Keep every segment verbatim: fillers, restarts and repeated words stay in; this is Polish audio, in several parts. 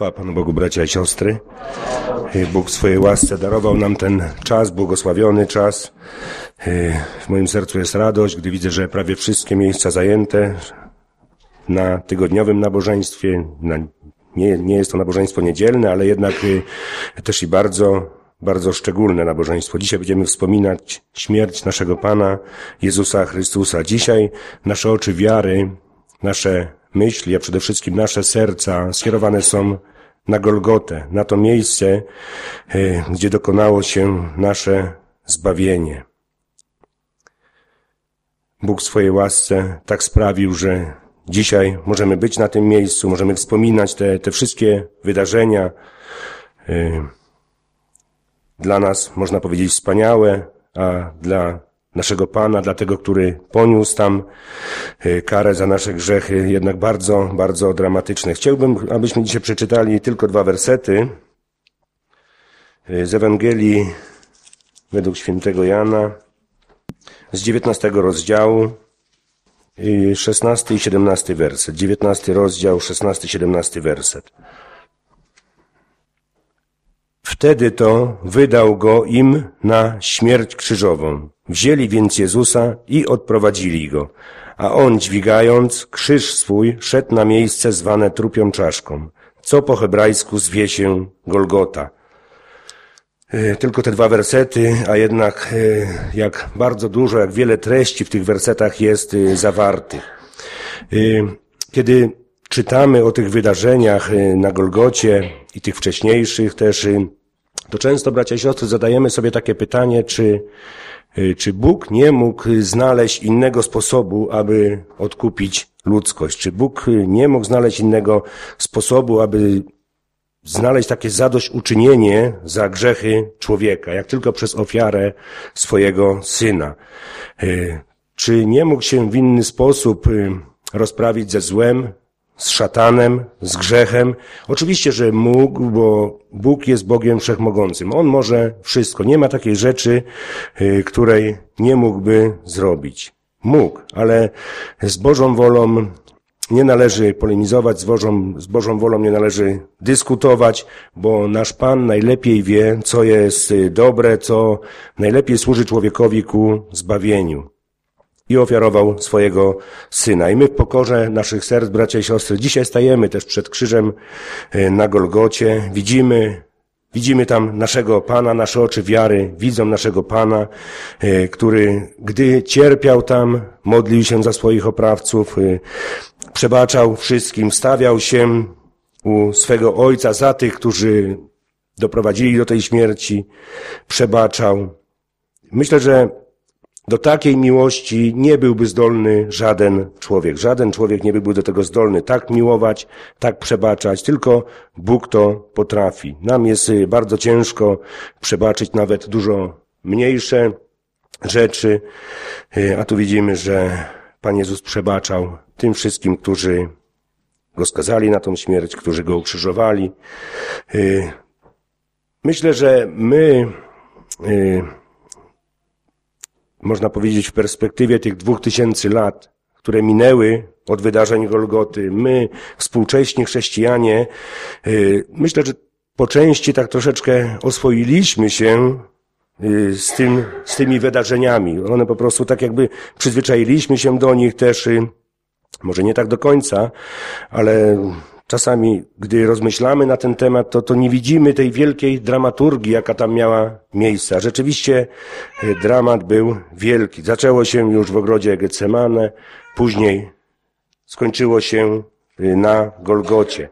Chwała Panu Bogu, bracia i siostry. Bóg w swojej łasce darował nam ten czas, błogosławiony czas. W moim sercu jest radość, gdy widzę, że prawie wszystkie miejsca zajęte na tygodniowym nabożeństwie. Nie, nie jest to nabożeństwo niedzielne, ale jednak też i bardzo, bardzo szczególne nabożeństwo. Dzisiaj będziemy wspominać śmierć naszego Pana Jezusa Chrystusa. Dzisiaj nasze oczy wiary, nasze myśli, a przede wszystkim nasze serca skierowane są na Golgotę, na to miejsce, gdzie dokonało się nasze zbawienie. Bóg w swojej łasce tak sprawił, że dzisiaj możemy być na tym miejscu, możemy wspominać te, te wszystkie wydarzenia, dla nas, można powiedzieć, wspaniałe, a dla naszego Pana, dla tego, który poniósł tam karę za nasze grzechy, jednak bardzo, bardzo dramatyczne. Chciałbym, abyśmy dzisiaj przeczytali tylko dwa wersety z Ewangelii według świętego Jana, z dziewiętnastego rozdziału, szesnasty i siedemnasty werset. dziewiętnasty rozdział, szesnasty i siedemnasty werset. Wtedy to wydał go im na śmierć krzyżową. Wzięli więc Jezusa i odprowadzili go, a on, dźwigając krzyż swój, szedł na miejsce zwane trupią czaszką, co po hebrajsku zwie się Golgota. Tylko te dwa wersety, a jednak jak bardzo dużo, jak wiele treści w tych wersetach jest zawartych. Kiedy czytamy o tych wydarzeniach na Golgocie i tych wcześniejszych też, to często, bracia i siostry, zadajemy sobie takie pytanie, czy, czy Bóg nie mógł znaleźć innego sposobu, aby odkupić ludzkość? Czy Bóg nie mógł znaleźć innego sposobu, aby znaleźć takie zadośćuczynienie za grzechy człowieka, jak tylko przez ofiarę swojego Syna? Czy nie mógł się w inny sposób rozprawić ze złem, z szatanem, z grzechem? Oczywiście, że mógł, bo Bóg jest Bogiem Wszechmogącym. On może wszystko. Nie ma takiej rzeczy, której nie mógłby zrobić. Mógł, ale z Bożą wolą nie należy polemizować, z Bożą, z Bożą wolą nie należy dyskutować, bo nasz Pan najlepiej wie, co jest dobre, co najlepiej służy człowiekowi ku zbawieniu. I ofiarował swojego Syna. I my w pokorze naszych serc, bracia i siostry, dzisiaj stajemy też przed krzyżem na Golgocie. Widzimy, widzimy tam naszego Pana, nasze oczy wiary widzą naszego Pana, który, gdy cierpiał tam, modlił się za swoich oprawców, przebaczał wszystkim, stawiał się u swego Ojca za tych, którzy doprowadzili do tej śmierci, przebaczał. Myślę, że do takiej miłości nie byłby zdolny żaden człowiek. Żaden człowiek nie byłby do tego zdolny. Tak miłować, tak przebaczać. Tylko Bóg to potrafi. Nam jest bardzo ciężko przebaczyć nawet dużo mniejsze rzeczy. A tu widzimy, że Pan Jezus przebaczał tym wszystkim, którzy Go skazali na tą śmierć, którzy Go ukrzyżowali. Myślę, że my można powiedzieć w perspektywie tych dwóch tysięcy lat, które minęły od wydarzeń Golgoty, my, współcześni chrześcijanie, myślę, że po części tak troszeczkę oswoiliśmy się z tym, z tymi wydarzeniami. One po prostu tak jakby przyzwyczailiśmy się do nich też, może nie tak do końca, ale czasami, gdy rozmyślamy na ten temat, to, to nie widzimy tej wielkiej dramaturgii, jaka tam miała miejsce. Rzeczywiście dramat był wielki. Zaczęło się już w ogrodzie Getsemane, później skończyło się na Golgocie.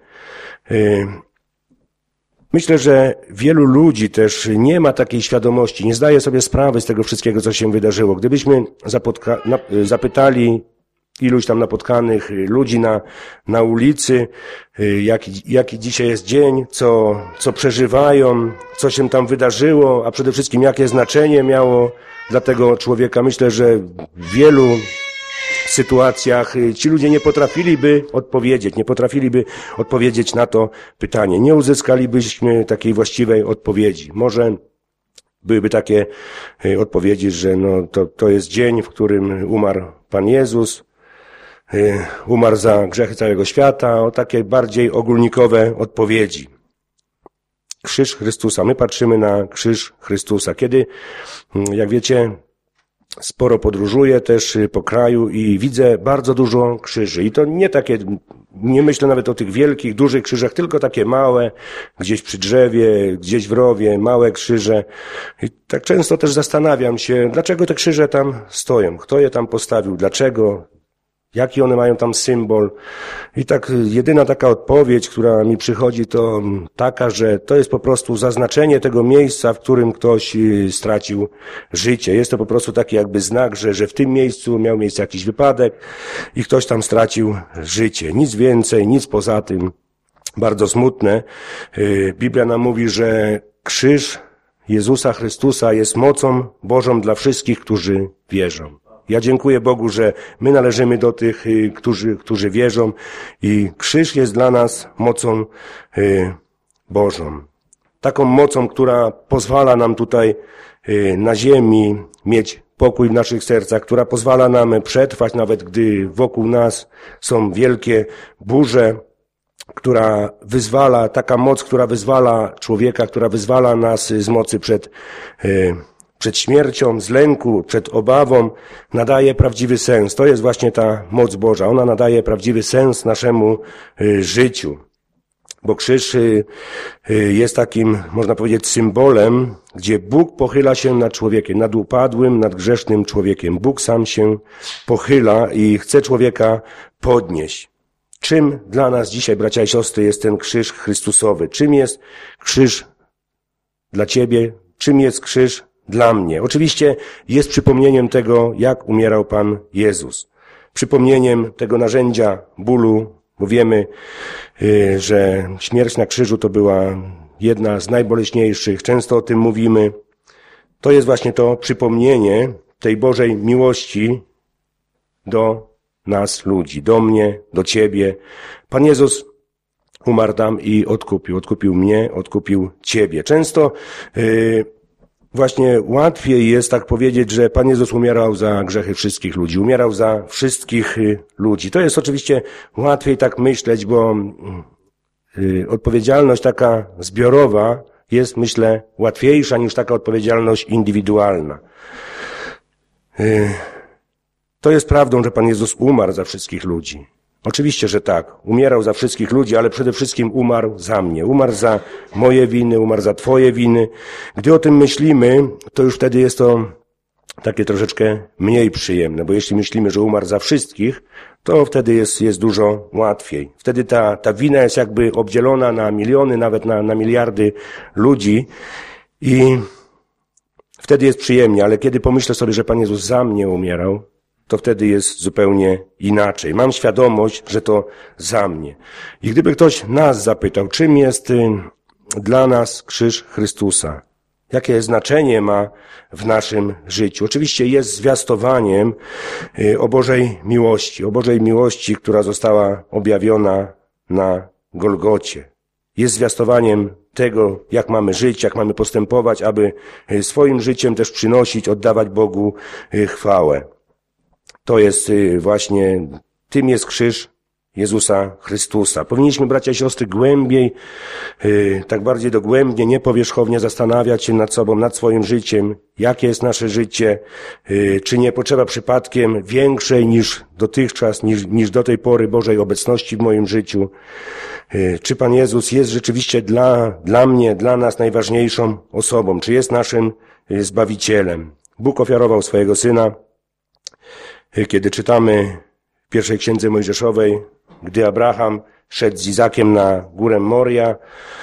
Myślę, że wielu ludzi też nie ma takiej świadomości, nie zdaje sobie sprawy z tego wszystkiego, co się wydarzyło. Gdybyśmy zapotka- na, zapytali iluś tam napotkanych ludzi na, na ulicy, jaki, jaki dzisiaj jest dzień, co, co przeżywają, co się tam wydarzyło, a przede wszystkim jakie znaczenie miało dla tego człowieka. Myślę, że w wielu sytuacjach ci ludzie nie potrafiliby odpowiedzieć, nie potrafiliby odpowiedzieć na to pytanie. Nie uzyskalibyśmy takiej właściwej odpowiedzi. Może byłyby takie odpowiedzi, że no to, to jest dzień, w którym umarł Pan Jezus, umarł za grzechy całego świata, o takie bardziej ogólnikowe odpowiedzi. Krzyż Chrystusa. My patrzymy na krzyż Chrystusa. Kiedy, jak wiecie, sporo podróżuję też po kraju i widzę bardzo dużo krzyży. I to nie takie, nie myślę nawet o tych wielkich, dużych krzyżach, tylko takie małe, gdzieś przy drzewie, gdzieś w rowie, małe krzyże. I tak często też zastanawiam się, dlaczego te krzyże tam stoją, kto je tam postawił, dlaczego, jaki one mają tam symbol. I tak jedyna taka odpowiedź, która mi przychodzi, to taka, że to jest po prostu zaznaczenie tego miejsca, w którym ktoś stracił życie. Jest to po prostu taki jakby znak, że, że w tym miejscu miał miejsce jakiś wypadek i ktoś tam stracił życie. Nic więcej, nic poza tym. Bardzo smutne. Biblia nam mówi, że krzyż Jezusa Chrystusa jest mocą Bożą dla wszystkich, którzy wierzą. Ja dziękuję Bogu, że my należymy do tych, którzy, którzy wierzą i krzyż jest dla nas mocą Bożą. Taką mocą, która pozwala nam tutaj na ziemi mieć pokój w naszych sercach, która pozwala nam przetrwać, nawet gdy wokół nas są wielkie burze, która wyzwala, taka moc, która wyzwala człowieka, która wyzwala nas z mocy przed przed śmiercią, z lęku, przed obawą, nadaje prawdziwy sens. To jest właśnie ta moc Boża. Ona nadaje prawdziwy sens naszemu życiu. Bo krzyż jest takim, można powiedzieć, symbolem, gdzie Bóg pochyla się nad człowiekiem, nad upadłym, nad grzesznym człowiekiem. Bóg sam się pochyla i chce człowieka podnieść. Czym dla nas dzisiaj, bracia i siostry, jest ten krzyż Chrystusowy? Czym jest krzyż dla ciebie? Czym jest krzyż dla mnie? Oczywiście jest przypomnieniem tego, jak umierał Pan Jezus. Przypomnieniem tego narzędzia bólu, bo wiemy, że śmierć na krzyżu to była jedna z najboleśniejszych. Często o tym mówimy. To jest właśnie to przypomnienie tej Bożej miłości do nas, ludzi, do mnie, do ciebie. Pan Jezus umarł tam i odkupił. Odkupił mnie, odkupił ciebie. Często yy, Właśnie łatwiej jest tak powiedzieć, że Pan Jezus umierał za grzechy wszystkich ludzi, umierał za wszystkich ludzi. To jest oczywiście łatwiej tak myśleć, bo odpowiedzialność taka zbiorowa jest, myślę, łatwiejsza niż taka odpowiedzialność indywidualna. To jest prawdą, że Pan Jezus umarł za wszystkich ludzi. Oczywiście, że tak. Umierał za wszystkich ludzi, ale przede wszystkim umarł za mnie. Umarł za moje winy, umarł za twoje winy. Gdy o tym myślimy, to już wtedy jest to takie troszeczkę mniej przyjemne, bo jeśli myślimy, że umarł za wszystkich, to wtedy jest, jest dużo łatwiej. Wtedy ta, ta wina jest jakby obdzielona na miliony, nawet na, na miliardy ludzi i wtedy jest przyjemnie, ale kiedy pomyślę sobie, że Pan Jezus za mnie umierał, to wtedy jest zupełnie inaczej. Mam świadomość, że to za mnie. I gdyby ktoś nas zapytał, czym jest dla nas krzyż Chrystusa, jakie znaczenie ma w naszym życiu. Oczywiście jest zwiastowaniem o Bożej miłości, o Bożej miłości, która została objawiona na Golgocie. Jest zwiastowaniem tego, jak mamy żyć, jak mamy postępować, aby swoim życiem też przynosić, oddawać Bogu chwałę. To jest właśnie, tym jest krzyż Jezusa Chrystusa. Powinniśmy, bracia i siostry, głębiej, tak bardziej dogłębnie, nie powierzchownie zastanawiać się nad sobą, nad swoim życiem, jakie jest nasze życie, czy nie potrzeba przypadkiem większej niż dotychczas, niż, niż do tej pory Bożej obecności w moim życiu. Czy Pan Jezus jest rzeczywiście dla, dla mnie, dla nas najważniejszą osobą, czy jest naszym Zbawicielem. Bóg ofiarował swojego Syna. Kiedy czytamy w pierwszej księdze Mojżeszowej, gdy Abraham szedł z Izakiem na górę Moria,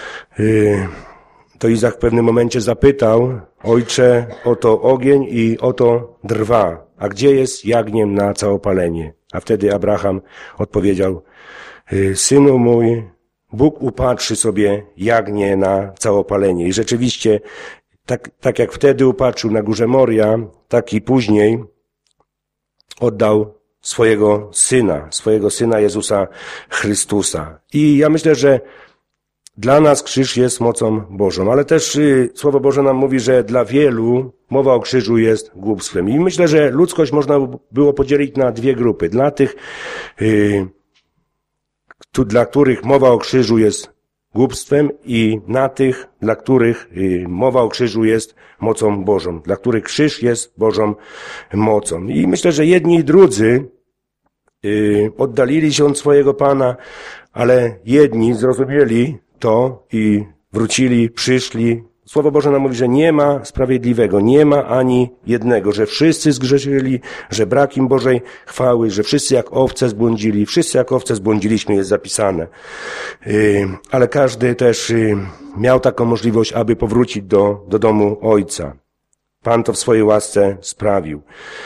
to Izak w pewnym momencie zapytał: Ojcze, oto ogień i oto drwa, a gdzie jest jagniem na całopalenie? A wtedy Abraham odpowiedział: Synu mój, Bóg upatrzy sobie jagnię na całopalenie. I rzeczywiście, tak, tak jak wtedy upatrzył na górze Moria, tak i później oddał swojego Syna, swojego Syna Jezusa Chrystusa. I ja myślę, że Dla nas krzyż jest mocą Bożą, ale też y, Słowo Boże nam mówi, że dla wielu mowa o krzyżu jest głupstwem. I myślę, że ludzkość można było podzielić na dwie grupy. Dla tych, y, tu, dla których mowa o krzyżu jest głupstwem i na tych, dla których y, mowa o krzyżu jest mocą Bożą, dla których krzyż jest Bożą mocą. I myślę, że jedni i drudzy y, oddalili się od swojego Pana, ale jedni zrozumieli to i wrócili, przyszli. Słowo Boże nam mówi, że nie ma sprawiedliwego, nie ma ani jednego, że wszyscy zgrzeszyli, że brak im Bożej chwały, że wszyscy jak owce zbłądzili, wszyscy jak owce zbłądziliśmy, jest zapisane. Ale każdy też miał taką możliwość, aby powrócić do, do domu Ojca. Pan to w swojej łasce sprawił.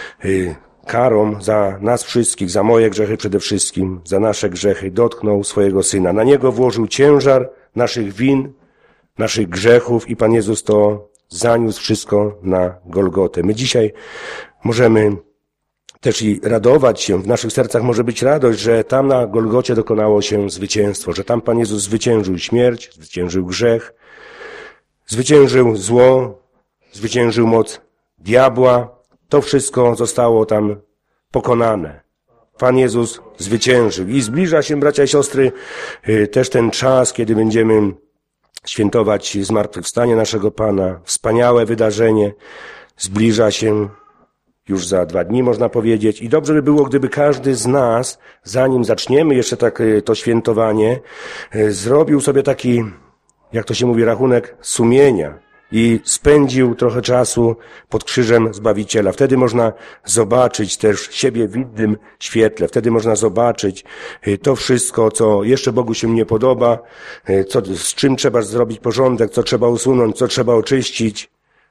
Karą za nas wszystkich, za moje grzechy przede wszystkim, za nasze grzechy dotknął swojego Syna. Na Niego włożył ciężar naszych win, naszych grzechów i Pan Jezus to zaniósł wszystko na Golgotę. My dzisiaj możemy też i radować się, w naszych sercach może być radość, że tam na Golgocie dokonało się zwycięstwo, że tam Pan Jezus zwyciężył śmierć, zwyciężył grzech, zwyciężył zło, zwyciężył moc diabła. To wszystko zostało tam pokonane. Pan Jezus zwyciężył i zbliża się, bracia i siostry, też ten czas, kiedy będziemy świętować zmartwychwstanie naszego Pana. Wspaniałe wydarzenie zbliża się już za dwa dni, można powiedzieć. I dobrze by było, gdyby każdy z nas, zanim zaczniemy jeszcze tak to świętowanie, zrobił sobie taki, jak to się mówi, rachunek sumienia i spędził trochę czasu pod krzyżem Zbawiciela. Wtedy można zobaczyć też siebie w innym świetle. Wtedy można zobaczyć to wszystko, co jeszcze Bogu się nie podoba, co, z czym trzeba zrobić porządek, co trzeba usunąć, co trzeba oczyścić.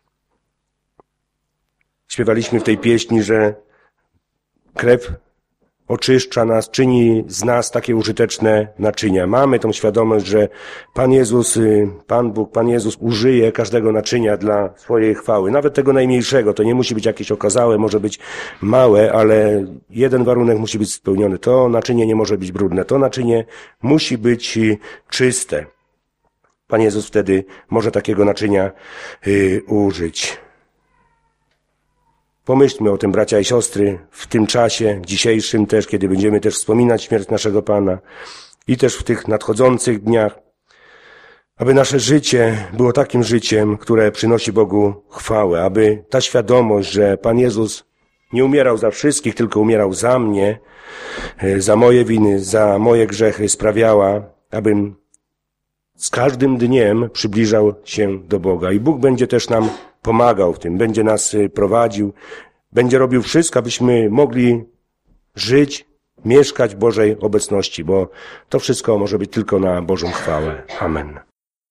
Śpiewaliśmy w tej pieśni, że krew oczyszcza nas, czyni z nas takie użyteczne naczynia. Mamy tą świadomość, że Pan Jezus, Pan Bóg, Pan Jezus użyje każdego naczynia dla swojej chwały. Nawet tego najmniejszego. To nie musi być jakieś okazałe, może być małe, ale jeden warunek musi być spełniony. To naczynie nie może być brudne. To naczynie musi być czyste. Pan Jezus wtedy może takiego naczynia y, użyć. Pomyślmy o tym, bracia i siostry, w tym czasie dzisiejszym też, kiedy będziemy też wspominać śmierć naszego Pana i też w tych nadchodzących dniach, aby nasze życie było takim życiem, które przynosi Bogu chwałę, aby ta świadomość, że Pan Jezus nie umierał za wszystkich, tylko umierał za mnie, za moje winy, za moje grzechy sprawiała, abym z każdym dniem przybliżał się do Boga. I Bóg będzie też nam pomagał w tym, będzie nas prowadził, będzie robił wszystko, abyśmy mogli żyć, mieszkać w Bożej obecności, bo to wszystko może być tylko na Bożą chwałę. Amen.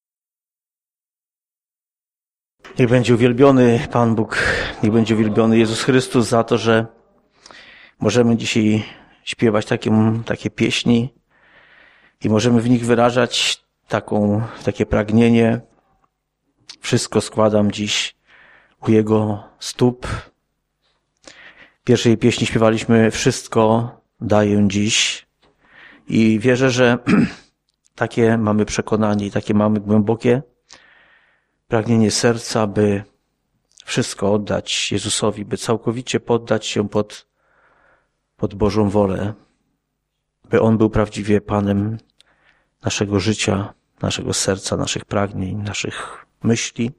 Niech będzie uwielbiony Pan Bóg, niech będzie uwielbiony Jezus Chrystus za to, że możemy dzisiaj śpiewać takie, takie pieśni i możemy w nich wyrażać taką, takie pragnienie. Wszystko składam dziś u Jego stóp. W pierwszej pieśni śpiewaliśmy wszystko daję dziś i wierzę, że takie mamy przekonanie i takie mamy głębokie pragnienie serca, by wszystko oddać Jezusowi, by całkowicie poddać się pod, pod Bożą wolę, by On był prawdziwie Panem naszego życia, naszego serca, naszych pragnień, naszych myśli.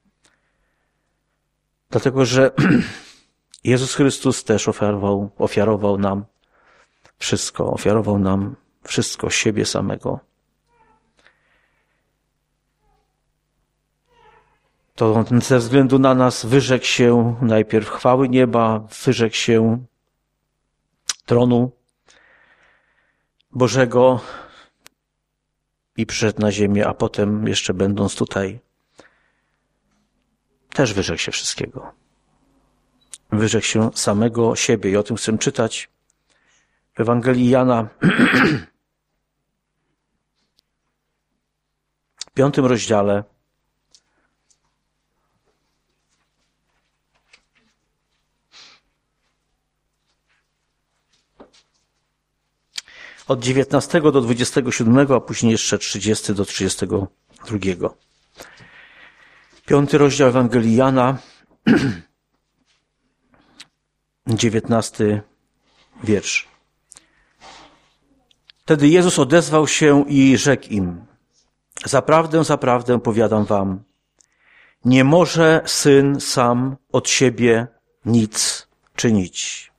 Dlatego, że Jezus Chrystus też ofiarował, ofiarował nam wszystko, ofiarował nam wszystko, siebie samego. To ze względu na nas wyrzekł się najpierw chwały nieba, wyrzekł się tronu Bożego i przyszedł na ziemię, a potem jeszcze będąc tutaj też wyrzekł się wszystkiego. Wyrzekł się samego siebie i o tym chcę czytać w Ewangelii Jana w piątym rozdziale. od dziewiętnastego do dwudziestego siódmego, a później jeszcze trzydziestego do trzydziestego drugiego. Piąty rozdział Ewangelii Jana, dziewiętnasty wiersz. Wtedy Jezus odezwał się i rzekł im: zaprawdę, zaprawdę powiadam wam, nie może Syn sam od siebie nic czynić.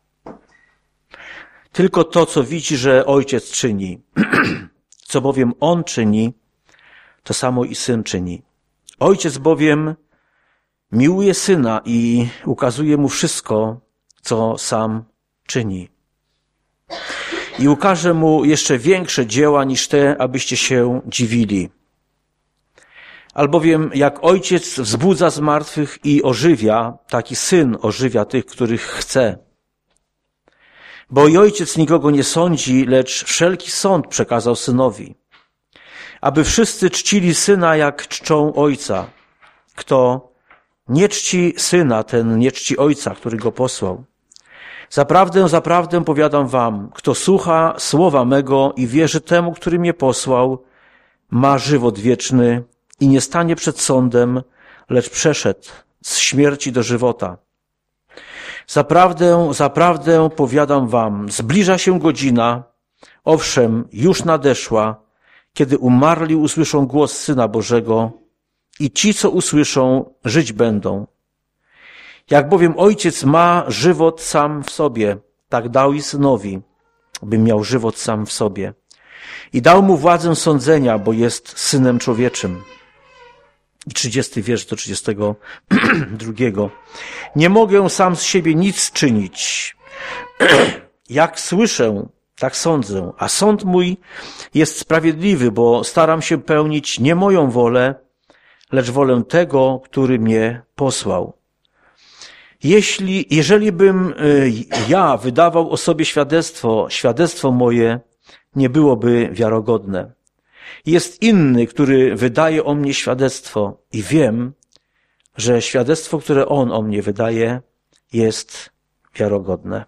Tylko to, co widzi, że Ojciec czyni. Co bowiem On czyni, to samo i Syn czyni. Ojciec bowiem miłuje Syna i ukazuje Mu wszystko, co sam czyni. I ukaże Mu jeszcze większe dzieła niż te, abyście się dziwili. Albowiem jak Ojciec wzbudza z martwych i ożywia, tak i Syn ożywia tych, których chce. Bo i Ojciec nikogo nie sądzi, lecz wszelki sąd przekazał Synowi, aby wszyscy czcili Syna, jak czczą Ojca. Kto nie czci Syna, ten nie czci Ojca, który Go posłał. Zaprawdę, zaprawdę powiadam wam, kto słucha słowa mego i wierzy temu, który mnie posłał, ma żywot wieczny i nie stanie przed sądem, lecz przeszedł z śmierci do żywota. Zaprawdę, zaprawdę powiadam wam, zbliża się godzina, owszem, już nadeszła, kiedy umarli usłyszą głos Syna Bożego i ci, co usłyszą, żyć będą. Jak bowiem Ojciec ma żywot sam w sobie, tak dał i Synowi, by miał żywot sam w sobie. I dał mu władzę sądzenia, bo jest Synem Człowieczym. I trzydziesty wiersz do trzydziestego drugiego. Nie mogę sam z siebie nic czynić. Jak słyszę, tak sądzę, a sąd mój jest sprawiedliwy, bo staram się pełnić nie moją wolę, lecz wolę tego, który mnie posłał. Jeśli, jeżeli bym ja wydawał o sobie świadectwo, świadectwo moje nie byłoby wiarogodne. Jest inny, który wydaje o mnie świadectwo i wiem, że świadectwo, które on o mnie wydaje, jest wiarogodne.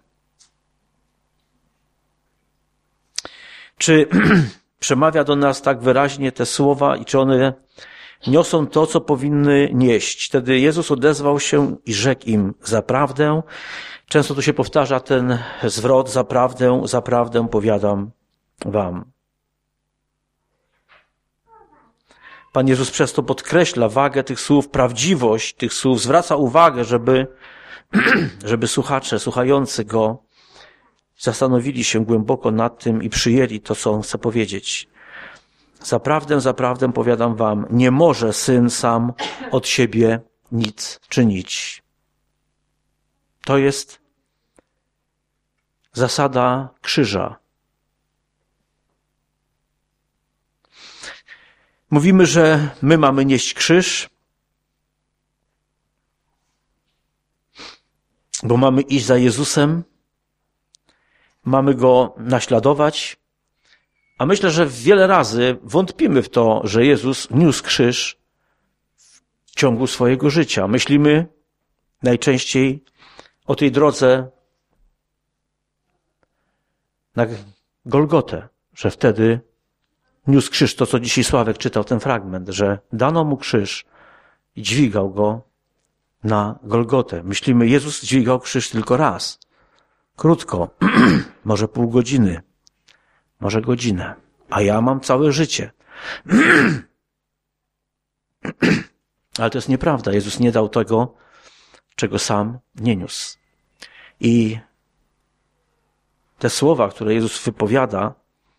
Czy przemawia do nas tak wyraźnie te słowa i czy one niosą to, co powinny nieść? Wtedy Jezus odezwał się i rzekł im: zaprawdę, często tu się powtarza ten zwrot, zaprawdę, zaprawdę powiadam wam. Pan Jezus przez to podkreśla wagę tych słów, prawdziwość tych słów, zwraca uwagę, żeby, żeby słuchacze, słuchający Go zastanowili się głęboko nad tym i przyjęli to, co On chce powiedzieć. Zaprawdę, zaprawdę powiadam wam, nie może Syn sam od siebie nic czynić. To jest zasada krzyża. Mówimy, że my mamy nieść krzyż, bo mamy iść za Jezusem, mamy Go naśladować, a myślę, że wiele razy wątpimy w to, że Jezus niósł krzyż w ciągu swojego życia. Myślimy najczęściej o tej drodze na Golgotę, że wtedy niósł krzyż, to co dzisiaj Sławek czytał, ten fragment, że dano mu krzyż i dźwigał go na Golgotę. Myślimy, Jezus dźwigał krzyż tylko raz. Krótko, może pół godziny, może godzinę, a ja mam całe życie. Ale to jest nieprawda. Jezus nie dał tego, czego sam nie niósł. I te słowa, które Jezus wypowiada,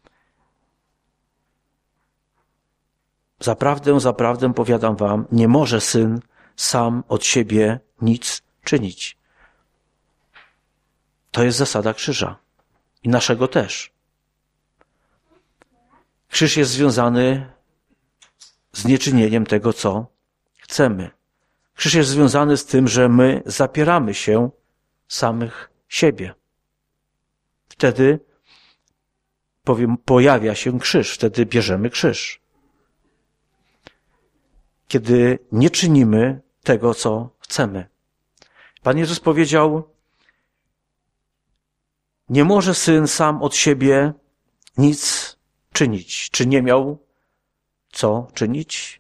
zaprawdę, zaprawdę powiadam wam, nie może Syn sam od siebie nic czynić. To jest zasada krzyża. I naszego też. Krzyż jest związany z nieczynieniem tego, co chcemy. Krzyż jest związany z tym, że my zapieramy się samych siebie. Wtedy powiem, pojawia się krzyż, wtedy bierzemy krzyż. Kiedy nie czynimy tego, co chcemy. Pan Jezus powiedział, nie może Syn sam od siebie nic czynić. Czy nie miał co czynić?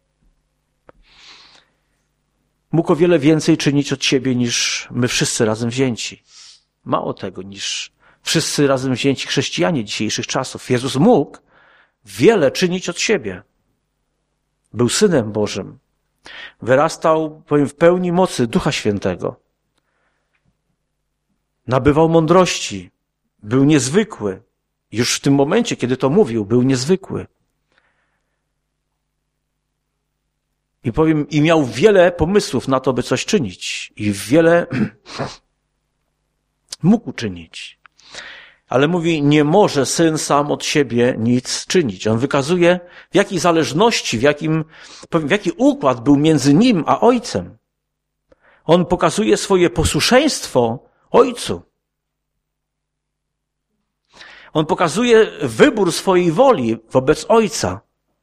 Mógł o wiele więcej czynić od siebie niż my wszyscy razem wzięci. Mało tego, niż wszyscy razem wzięci chrześcijanie dzisiejszych czasów. Jezus mógł wiele czynić od siebie. Był Synem Bożym. Wyrastał, powiem, w pełni mocy Ducha Świętego. Nabywał mądrości. Był niezwykły. Już w tym momencie, kiedy to mówił, był niezwykły. I powiem, i miał wiele pomysłów na to, by coś czynić. I wiele mógł czynić. Ale mówi, nie może Syn sam od siebie nic czynić. On wykazuje, w jakiej zależności, w jakim, w jaki układ był między Nim a Ojcem. On pokazuje swoje posłuszeństwo Ojcu. On pokazuje wybór swojej woli wobec Ojca.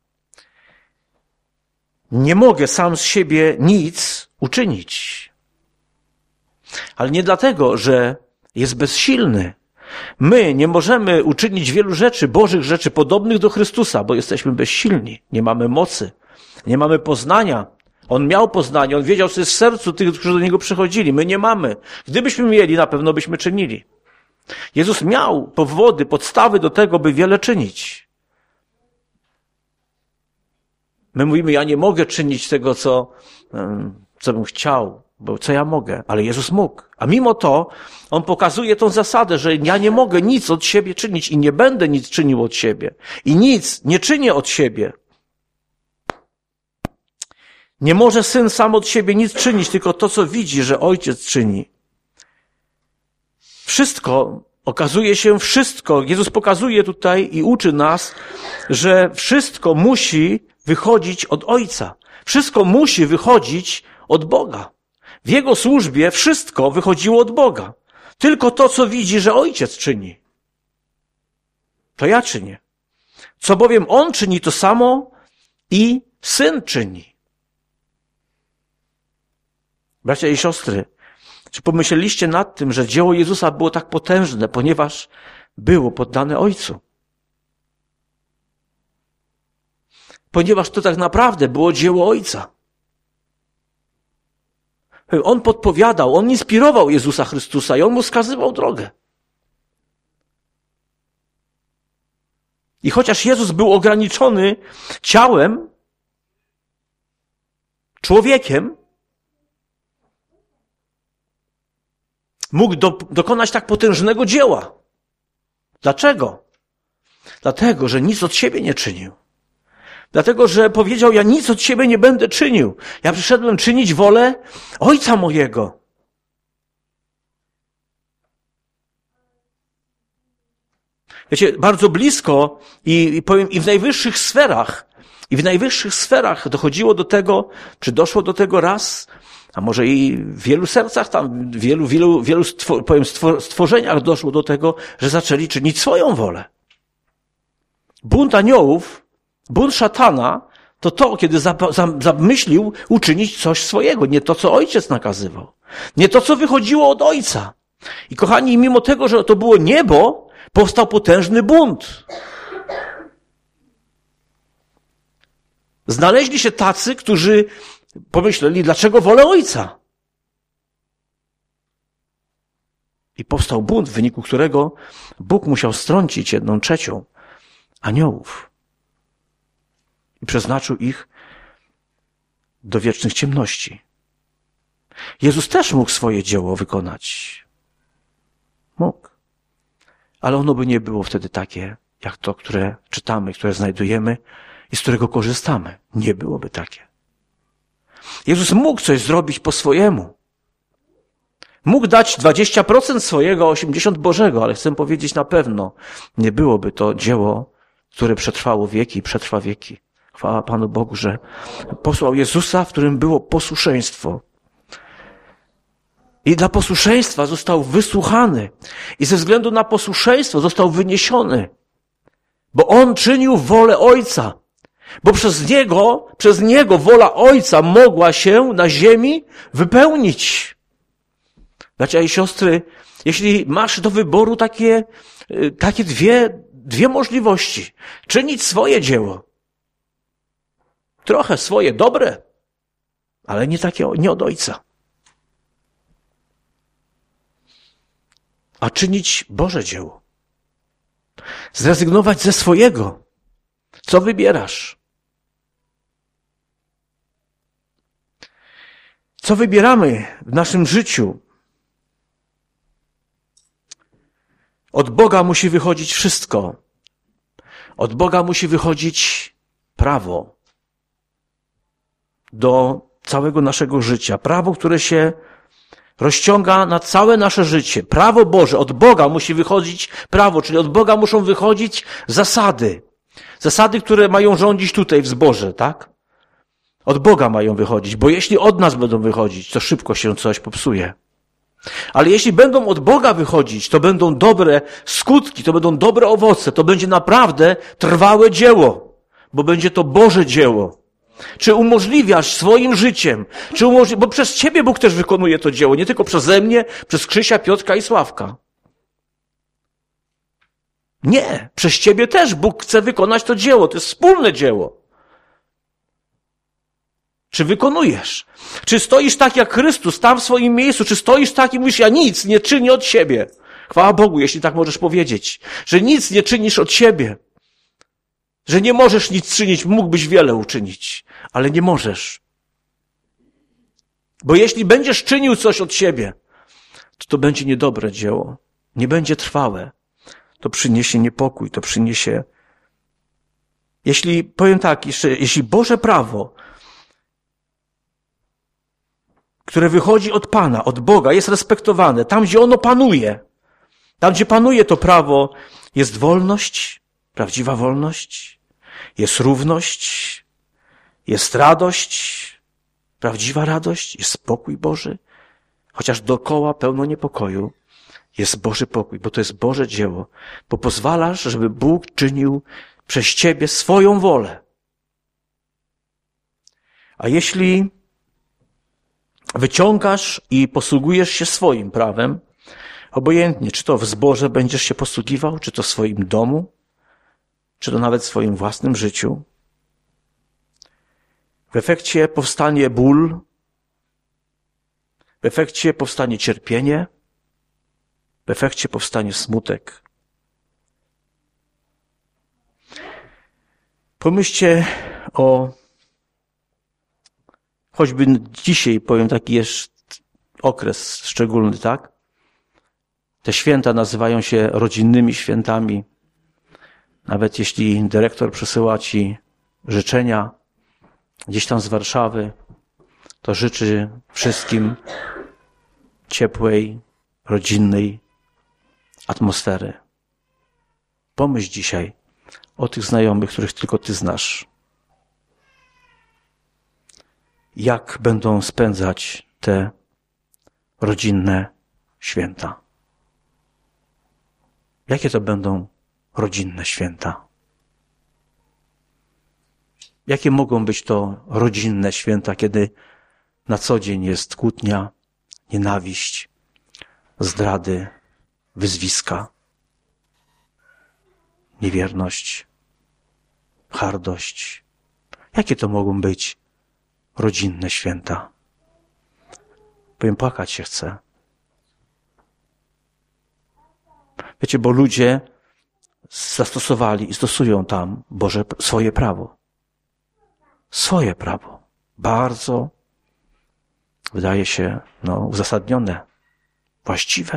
Nie mogę sam z siebie nic uczynić. Ale nie dlatego, że jest bezsilny. My nie możemy uczynić wielu rzeczy, Bożych rzeczy, podobnych do Chrystusa, bo jesteśmy bezsilni. Nie mamy mocy. Nie mamy poznania. On miał poznanie. On wiedział, co jest w sercu tych, którzy do Niego przychodzili. My nie mamy. Gdybyśmy mieli, na pewno byśmy czynili. Jezus miał powody, podstawy do tego, by wiele czynić. My mówimy, ja nie mogę czynić tego, co, co bym chciał, bo co ja mogę, ale Jezus mógł. A mimo to On pokazuje tą zasadę, że ja nie mogę nic od siebie czynić i nie będę nic czynił od siebie. I nic nie czynię od siebie. Nie może Syn sam od siebie nic czynić, tylko to, co widzi, że Ojciec czyni. Wszystko, okazuje się wszystko, Jezus pokazuje tutaj i uczy nas, że wszystko musi wychodzić od Ojca. Wszystko musi wychodzić od Boga. W Jego służbie wszystko wychodziło od Boga. Tylko to, co widzi, że Ojciec czyni. To ja czynię. Co bowiem On czyni, to samo i Syn czyni. Bracia i siostry, czy pomyśleliście nad tym, że dzieło Jezusa było tak potężne, ponieważ było poddane Ojcu? Ponieważ to tak naprawdę było dzieło Ojca. On podpowiadał, On inspirował Jezusa Chrystusa i On mu wskazywał drogę. I chociaż Jezus był ograniczony ciałem, człowiekiem, mógł do, dokonać tak potężnego dzieła. Dlaczego? Dlatego, że nic od siebie nie czynił. Dlatego, że powiedział, ja nic od siebie nie będę czynił. Ja przyszedłem czynić wolę Ojca mojego. Wiecie, bardzo blisko i, i powiem, i w najwyższych sferach, i w najwyższych sferach dochodziło do tego, czy doszło do tego raz, a może i w wielu sercach tam, w wielu, wielu, wielu stwo, powiem, stworzeniach doszło do tego, że zaczęli czynić swoją wolę. Bunt aniołów, bunt szatana, to to, kiedy zamyślił uczynić coś swojego, nie to, co Ojciec nakazywał. Nie to, co wychodziło od Ojca. I kochani, mimo tego, że to było niebo, powstał potężny bunt. Znaleźli się tacy, którzy pomyśleli, dlaczego wolę Ojca? I powstał bunt, w wyniku którego Bóg musiał strącić jedną trzecią aniołów. I przeznaczył ich do wiecznych ciemności. Jezus też mógł swoje dzieło wykonać. Mógł. Ale ono by nie było wtedy takie, jak to, które czytamy, które znajdujemy i z którego korzystamy. Nie byłoby takie. Jezus mógł coś zrobić po swojemu. Mógł dać dwadzieścia procent swojego, osiemdziesiąt procent Bożego, ale chcę powiedzieć na pewno, nie byłoby to dzieło, które przetrwało wieki i przetrwa wieki. Chwała Panu Bogu, że posłał Jezusa, w którym było posłuszeństwo. I dla posłuszeństwa został wysłuchany. I ze względu na posłuszeństwo został wyniesiony. Bo On czynił wolę Ojca. Bo przez Niego, przez Niego wola Ojca mogła się na ziemi wypełnić. Bracia i siostry, jeśli masz do wyboru takie, takie dwie dwie możliwości. Czynić swoje dzieło. Trochę swoje, dobre, ale nie takie, nie od Ojca. A czynić Boże dzieło. Zrezygnować ze swojego. Co wybierasz? Co wybieramy w naszym życiu? Od Boga musi wychodzić wszystko. Od Boga musi wychodzić prawo do całego naszego życia. Prawo, które się rozciąga na całe nasze życie. Prawo Boże. Od Boga musi wychodzić prawo, czyli od Boga muszą wychodzić zasady. Zasady, które mają rządzić tutaj w zborze, tak? Od Boga mają wychodzić, bo jeśli od nas będą wychodzić, to szybko się coś popsuje. Ale jeśli będą od Boga wychodzić, to będą dobre skutki, to będą dobre owoce, to będzie naprawdę trwałe dzieło, bo będzie to Boże dzieło. Czy umożliwiasz swoim życiem, czy umożli... bo przez Ciebie Bóg też wykonuje to dzieło, nie tylko przeze mnie, przez Krzysia, Piotrka i Sławka. Nie, przez Ciebie też Bóg chce wykonać to dzieło, to jest wspólne dzieło. Czy wykonujesz? Czy stoisz tak jak Chrystus, tam w swoim miejscu? Czy stoisz tak i mówisz, ja nic nie czynię od siebie? Chwała Bogu, jeśli tak możesz powiedzieć, że nic nie czynisz od siebie. Że nie możesz nic czynić, mógłbyś wiele uczynić, ale nie możesz. Bo jeśli będziesz czynił coś od siebie, to to będzie niedobre dzieło. Nie będzie trwałe. To przyniesie niepokój, to przyniesie... Jeśli, powiem tak, jeszcze, jeśli Boże prawo, które wychodzi od Pana, od Boga, jest respektowane, tam gdzie ono panuje, tam gdzie panuje to prawo, jest wolność, prawdziwa wolność, jest równość, jest radość, prawdziwa radość, jest spokój Boży, chociaż dookoła pełno niepokoju, jest Boży pokój, bo to jest Boże dzieło, bo pozwalasz, żeby Bóg czynił przez Ciebie swoją wolę. A jeśli wyciągasz i posługujesz się swoim prawem, obojętnie, czy to w zborze będziesz się posługiwał, czy to w swoim domu, czy to nawet w swoim własnym życiu, w efekcie powstanie ból, w efekcie powstanie cierpienie, w efekcie powstanie smutek. Pomyślcie o, choćby dzisiaj, powiem, taki jest okres szczególny, tak? Te święta nazywają się rodzinnymi świętami. Nawet jeśli dyrektor przesyła ci życzenia gdzieś tam z Warszawy, to życzy wszystkim ciepłej, rodzinnej atmosfery. Pomyśl dzisiaj o tych znajomych, których tylko ty znasz. Jak będą spędzać te rodzinne święta? Jakie to będą rodzinne święta? Jakie mogą być to rodzinne święta, kiedy na co dzień jest kłótnia, nienawiść, zdrady, wyzwiska, niewierność, hardość? Jakie to mogą być rodzinne święta? Powiem, płakać się chce. Wiecie, bo ludzie zastosowali i stosują tam Boże swoje prawo. Swoje prawo. Bardzo, wydaje się, no, uzasadnione, właściwe.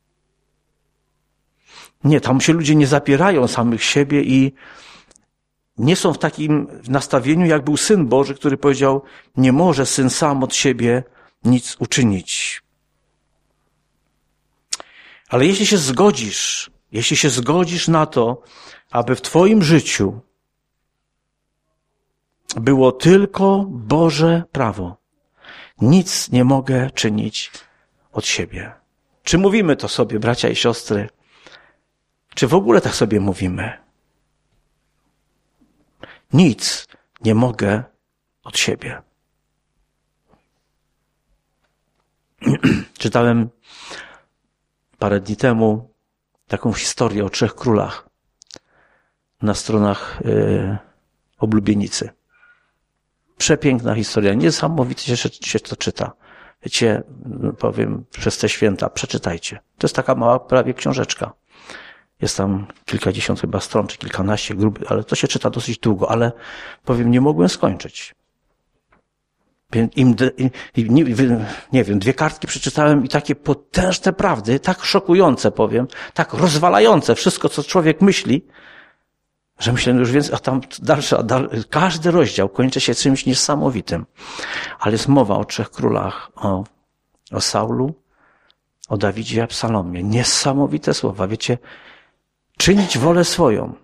Nie, tam się ludzie nie zapierają samych siebie i nie są w takim nastawieniu, jak był Syn Boży, który powiedział, nie może Syn sam od siebie nic uczynić. Ale jeśli się zgodzisz, jeśli się zgodzisz na to, aby w twoim życiu było tylko Boże prawo, nic nie mogę czynić od siebie. Czy mówimy to sobie, bracia i siostry? Czy w ogóle tak sobie mówimy? Nic nie mogę od siebie. Czytałem parę dni temu taką historię o trzech królach. na stronach yy, Oblubienicy. Przepiękna historia, niesamowicie się, się to czyta. Wiecie, powiem, przez te święta, przeczytajcie. To jest taka mała prawie książeczka. Jest tam kilkadziesiąt chyba stron, czy kilkanaście grup, ale to się czyta dosyć długo, ale powiem, nie mogłem skończyć. Im, im, nie, nie wiem, dwie kartki przeczytałem i takie potężne prawdy, tak szokujące powiem, tak rozwalające wszystko, co człowiek myśli, że myślałem już więcej, a tam dalszy, a dal, każdy rozdział kończy się czymś niesamowitym. Ale jest mowa o trzech królach, o, o Saulu, o Dawidzie i Absalomie. Niesamowite słowa, wiecie, czynić wolę swoją,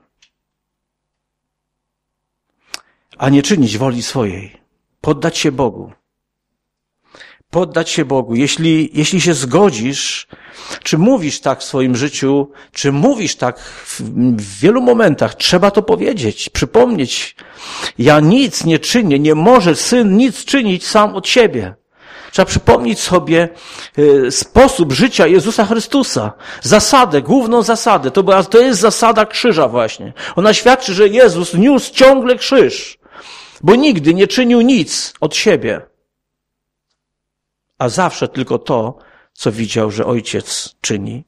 a nie czynić woli swojej. Poddać się Bogu. Poddać się Bogu. Jeśli, jeśli się zgodzisz, czy mówisz tak w swoim życiu, czy mówisz tak w, w wielu momentach, trzeba to powiedzieć, przypomnieć. Ja nic nie czynię, nie może syn nic czynić sam od siebie. Trzeba przypomnieć sobie y, sposób życia Jezusa Chrystusa. Zasadę, główną zasadę. To, była, to jest zasada krzyża właśnie. Ona świadczy, że Jezus niósł ciągle krzyż, bo nigdy nie czynił nic od siebie, a zawsze tylko to, co widział, że Ojciec czyni.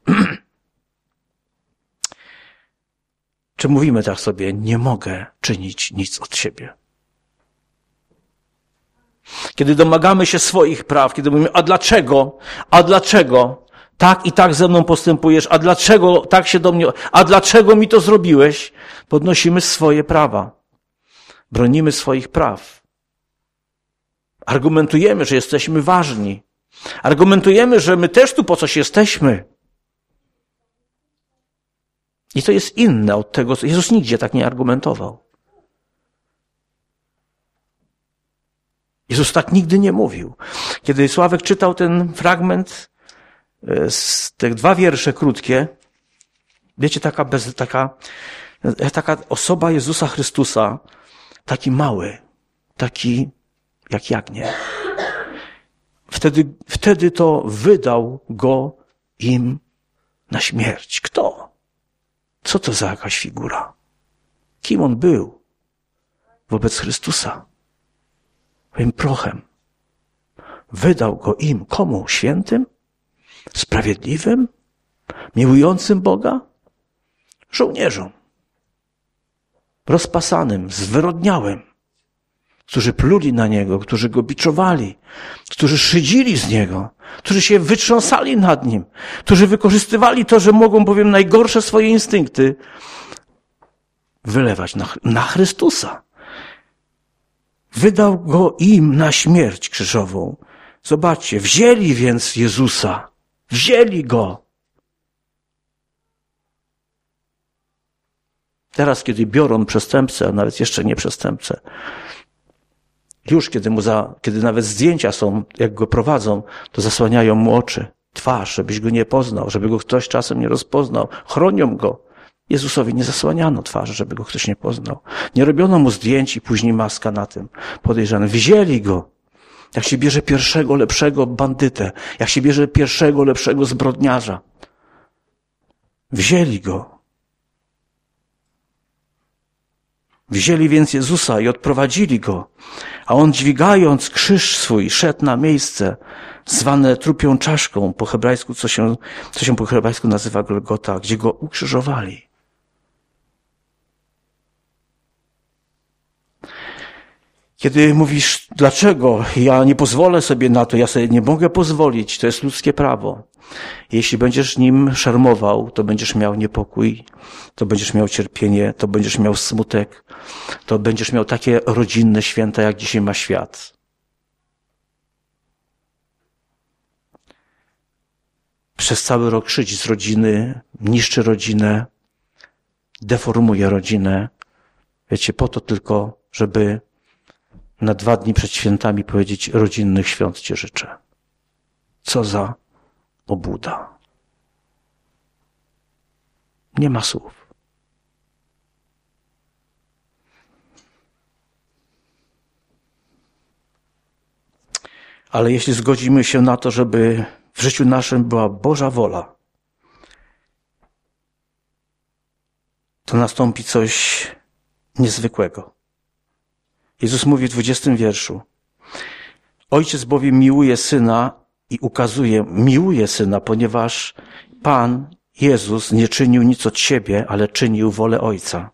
Czy mówimy tak sobie, nie mogę czynić nic od siebie? Kiedy domagamy się swoich praw, kiedy mówimy, a dlaczego, a dlaczego tak i tak ze mną postępujesz, a dlaczego tak się do mnie, a dlaczego mi to zrobiłeś? Podnosimy swoje prawa. Bronimy swoich praw. Argumentujemy, że jesteśmy ważni. Argumentujemy, że my też tu po coś jesteśmy. I to jest inne od tego, co Jezus nigdzie tak nie argumentował. Jezus tak nigdy nie mówił. Kiedy Sławek czytał ten fragment, z tych dwa wiersze krótkie, wiecie, taka, bez, taka, taka osoba Jezusa Chrystusa, taki mały, taki jak jagnię. Wtedy, wtedy to wydał go im na śmierć. Kto? Co to za jakaś figura? Kim on był wobec Chrystusa? Powiem prochem. Wydał go im. Komu? Świętym? Sprawiedliwym? Miłującym Boga? Żołnierzom. Rozpasanym, zwyrodniałym, którzy pluli na Niego, którzy Go biczowali, którzy szydzili z Niego, którzy się wytrząsali nad Nim, którzy wykorzystywali to, że mogą, powiem, najgorsze swoje instynkty wylewać na, na Chrystusa. Wydał Go im na śmierć krzyżową. Zobaczcie, wzięli więc Jezusa, wzięli Go. Teraz, kiedy biorą przestępcę, a nawet jeszcze nie przestępcę, już kiedy mu za, kiedy nawet zdjęcia są, jak go prowadzą, to zasłaniają mu oczy, twarz, żebyś go nie poznał, żeby go ktoś czasem nie rozpoznał. Chronią go. Jezusowi nie zasłaniano twarzy, żeby go ktoś nie poznał. Nie robiono mu zdjęć i później maska na tym podejrzany. Wzięli go. Jak się bierze pierwszego, lepszego bandytę, jak się bierze pierwszego, lepszego zbrodniarza. Wzięli go. Wzięli więc Jezusa i odprowadzili Go, a On dźwigając krzyż swój szedł na miejsce zwane trupią czaszką po hebrajsku, co się, co się po hebrajsku nazywa Golgota, gdzie Go ukrzyżowali. Kiedy mówisz, dlaczego ja nie pozwolę sobie na to, ja sobie nie mogę pozwolić, to jest ludzkie prawo. Jeśli będziesz nim szermował, to będziesz miał niepokój, to będziesz miał cierpienie, to będziesz miał smutek, to będziesz miał takie rodzinne święta, jak dzisiaj ma świat. Przez cały rok szydzi z rodziny, niszczy rodzinę, deformuje rodzinę. Wiecie, po to tylko, żeby na dwa dni przed świętami powiedzieć, rodzinnych świąt Cię życzę. Co za obłuda. Nie ma słów. Ale jeśli zgodzimy się na to, żeby w życiu naszym była Boża wola, to nastąpi coś niezwykłego. Jezus mówi w dwudziestym wierszu. Ojciec bowiem miłuje Syna i ukazuje, miłuje Syna, ponieważ Pan Jezus nie czynił nic od siebie, ale czynił wolę Ojca.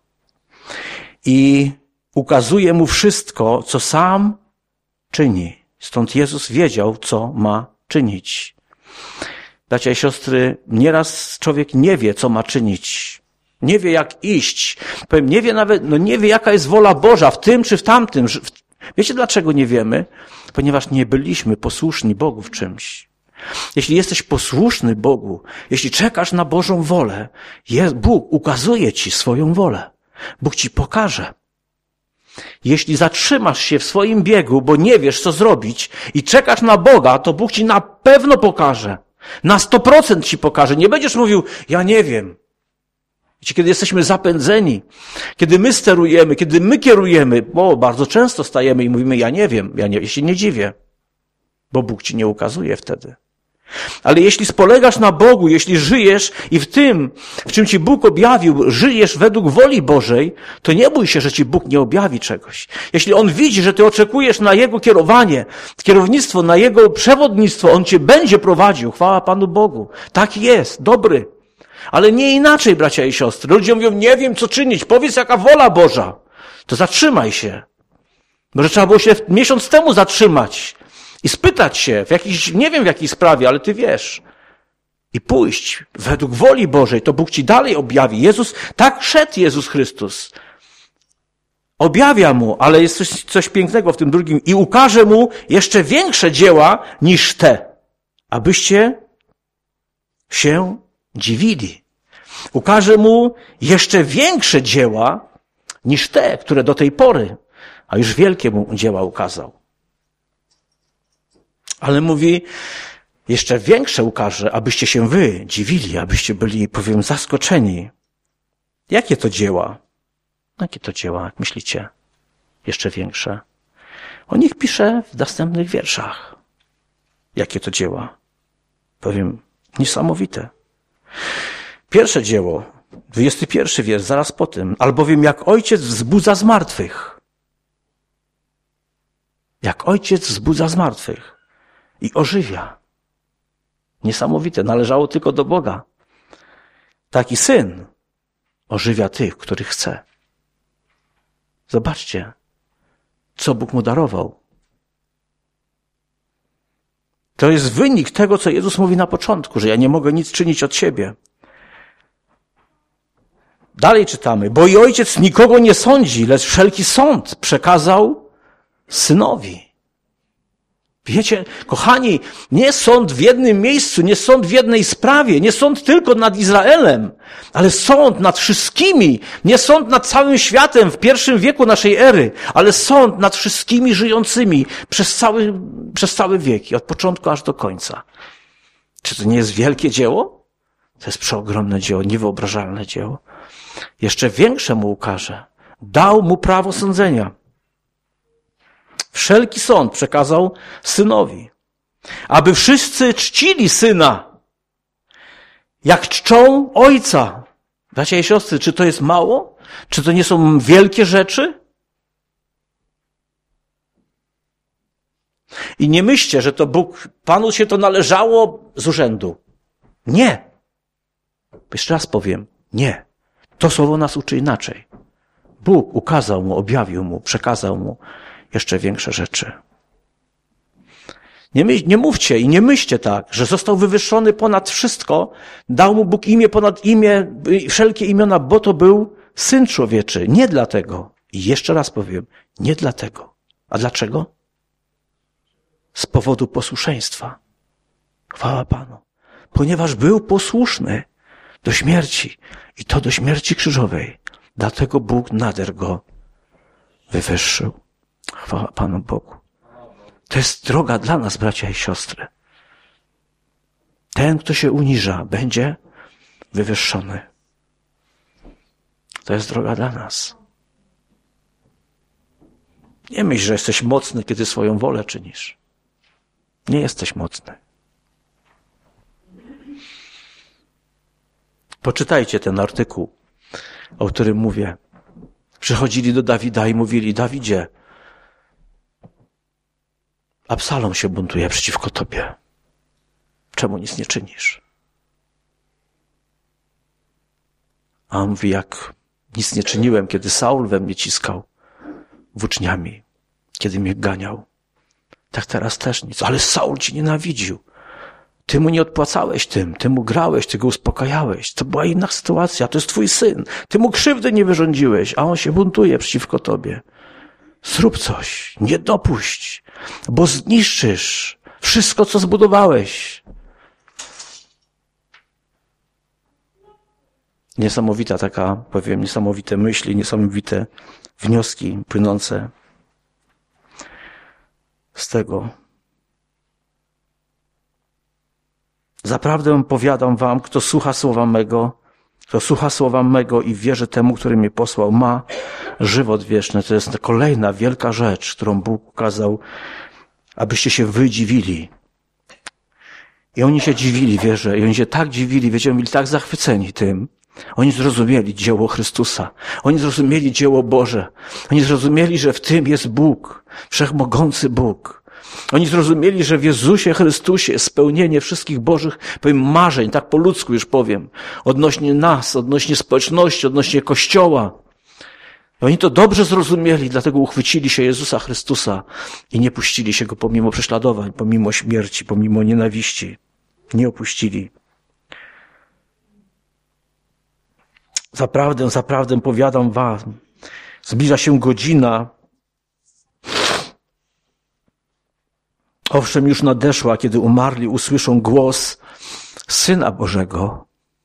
I ukazuje Mu wszystko, co sam czyni. Stąd Jezus wiedział, co ma czynić. Bracia i siostry, nieraz człowiek nie wie, co ma czynić. Nie wie, jak iść. Powiem, nie wie nawet, no nie wie, jaka jest wola Boża w tym czy w tamtym. Wiecie, dlaczego nie wiemy? Ponieważ nie byliśmy posłuszni Bogu w czymś. Jeśli jesteś posłuszny Bogu, jeśli czekasz na Bożą wolę, jest, Bóg ukazuje ci swoją wolę. Bóg ci pokaże. Jeśli zatrzymasz się w swoim biegu, bo nie wiesz, co zrobić i czekasz na Boga, to Bóg ci na pewno pokaże. Na sto procent ci pokaże. Nie będziesz mówił, ja nie wiem. Wiecie, kiedy jesteśmy zapędzeni, kiedy my sterujemy, kiedy my kierujemy, bo bardzo często stajemy i mówimy, ja nie wiem, ja, nie, ja się nie dziwię, bo Bóg ci nie ukazuje wtedy. Ale jeśli spolegasz na Bogu, jeśli żyjesz i w tym, w czym ci Bóg objawił, żyjesz według woli Bożej, to nie bój się, że ci Bóg nie objawi czegoś. Jeśli On widzi, że ty oczekujesz na Jego kierowanie, kierownictwo, na Jego przewodnictwo, On cię będzie prowadził. Chwała Panu Bogu. Tak jest, dobry. Ale nie inaczej, bracia i siostry. Ludzie mówią, nie wiem, co czynić. Powiedz, jaka wola Boża. To zatrzymaj się. Może trzeba było się miesiąc temu zatrzymać i spytać się w jakiejś, nie wiem w jakiej sprawie, ale ty wiesz. I pójść według woli Bożej. To Bóg ci dalej objawi. Jezus, tak szedł Jezus Chrystus. Objawia mu, ale jest coś, coś pięknego w tym drugim. I ukaże mu jeszcze większe dzieła niż te, abyście się dziwili. Ukaże mu jeszcze większe dzieła niż te, które do tej pory, a już wielkie mu dzieła ukazał. Ale mówi, jeszcze większe ukaże, abyście się wy dziwili, abyście byli, powiem, zaskoczeni. Jakie to dzieła? Jakie to dzieła, jak myślicie? Jeszcze większe. O nich pisze w następnych wierszach. Jakie to dzieła? Powiem, niesamowite. Pierwsze dzieło, dwudziesty pierwszy wiersz, zaraz po tym. Albowiem jak ojciec wzbudza z martwych. Jak ojciec wzbudza z martwych i ożywia. Niesamowite, należało tylko do Boga. Taki syn ożywia tych, których chce. Zobaczcie, co Bóg mu darował. To jest wynik tego, co Jezus mówi na początku, że ja nie mogę nic czynić od siebie. Dalej czytamy, bo i ojciec nikogo nie sądzi, lecz wszelki sąd przekazał synowi. Wiecie, kochani, nie sąd w jednym miejscu, nie sąd w jednej sprawie, nie sąd tylko nad Izraelem, ale sąd nad wszystkimi, nie sąd nad całym światem w pierwszym wieku naszej ery, ale sąd nad wszystkimi żyjącymi przez cały, przez całe wieki, od początku aż do końca. Czy to nie jest wielkie dzieło? To jest przeogromne dzieło, niewyobrażalne dzieło. Jeszcze większe mu ukaże. Dał mu prawo sądzenia. Wszelki sąd przekazał synowi, aby wszyscy czcili syna, jak czczą ojca. Bracia i siostry, czy to jest mało? Czy to nie są wielkie rzeczy? I nie myślcie, że to Bóg, Panu się to należało z urzędu. Nie. Jeszcze raz powiem, nie. To słowo nas uczy inaczej. Bóg ukazał mu, objawił mu, przekazał mu jeszcze większe rzeczy. Nie, my, nie mówcie i nie myślcie tak, że został wywyższony ponad wszystko, dał mu Bóg imię ponad imię, wszelkie imiona, bo to był Syn Człowieczy. Nie dlatego. I jeszcze raz powiem, nie dlatego. A dlaczego? Z powodu posłuszeństwa. Chwała Panu. Ponieważ był posłuszny do śmierci i to do śmierci krzyżowej. Dlatego Bóg nader go wywyższył. Chwała Panu Bogu. To jest droga dla nas, bracia i siostry. Ten, kto się uniża, będzie wywyższony. To jest droga dla nas. Nie myśl, że jesteś mocny, kiedy swoją wolę czynisz. Nie jesteś mocny. Poczytajcie ten artykuł o którym mówię. Przychodzili do Dawida i mówili: Dawidzie, Absalom się buntuje przeciwko tobie. Czemu nic nie czynisz? A on mówi: jak nic nie czyniłem, kiedy Saul we mnie ciskał włóczniami, kiedy mnie ganiał, tak teraz też nic. Ale Saul ci nienawidził. Ty mu nie odpłacałeś tym, ty mu grałeś, ty go uspokajałeś. To była inna sytuacja, to jest twój syn. Ty mu krzywdy nie wyrządziłeś, a on się buntuje przeciwko tobie. Zrób coś, nie dopuść, bo zniszczysz wszystko, co zbudowałeś. Niesamowita taka, powiem, niesamowite myśli, niesamowite wnioski płynące z tego. Zaprawdę powiadam wam, kto słucha słowa mego, kto słucha słowa mego i wierzy temu, który mnie posłał, ma żywot wieczny. To jest kolejna wielka rzecz, którą Bóg ukazał, abyście się wy dziwili. I oni się dziwili, wierzę, i oni się tak dziwili, wiecie, byli tak zachwyceni tym. Oni zrozumieli dzieło Chrystusa. Oni zrozumieli dzieło Boże. Oni zrozumieli, że w tym jest Bóg, wszechmogący Bóg. Oni zrozumieli, że w Jezusie Chrystusie jest spełnienie wszystkich Bożych, powiem, marzeń, tak po ludzku już powiem, odnośnie nas, odnośnie społeczności, odnośnie Kościoła. I oni to dobrze zrozumieli, dlatego uchwycili się Jezusa Chrystusa i nie puścili się Go pomimo prześladowań, pomimo śmierci, pomimo nienawiści. Nie opuścili. Zaprawdę, zaprawdę powiadam wam, zbliża się godzina, owszem, już nadeszła, kiedy umarli usłyszą głos Syna Bożego.